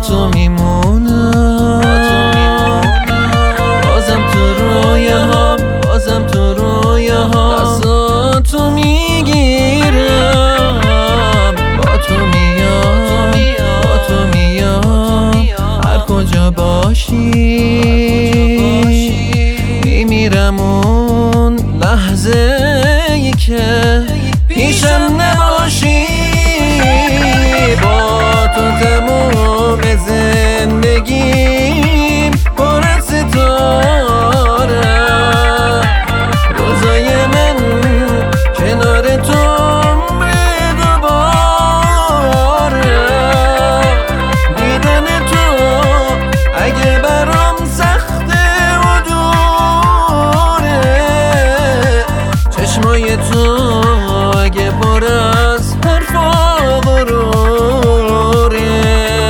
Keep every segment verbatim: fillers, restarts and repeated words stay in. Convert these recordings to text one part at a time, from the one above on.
تو میمونم، بازم تو رویاهام، بازم تو رویاهام دستاتو میگیرم، با تو میام، با تو میام هر کجا باشی. میمیرم اون لحظه ای که پیشم نباشی، با تو تموم زندگیم پر از ستاره، روزای من کنار تو عمر دوباره، دیدن تو اگه برام سخته و دوره، چشمای تو اگه پر از حرف و غروره.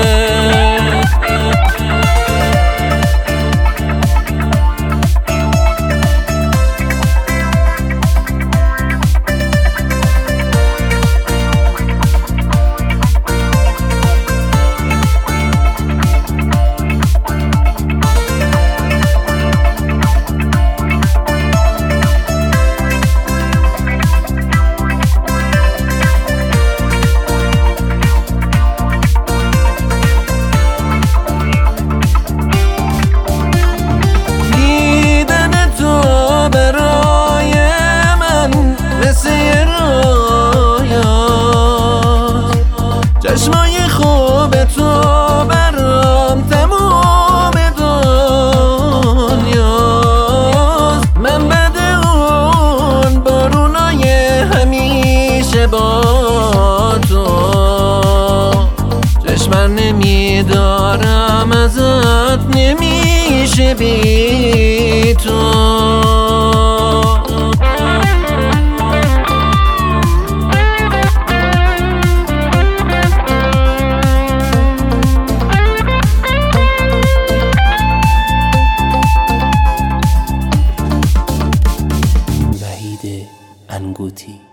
چشمای خوب تو برام تمام دنیاست، من بد اون بارونای همیشه با تو، چشمم نمیدارم ازت نمیشه بی تو. انگوتی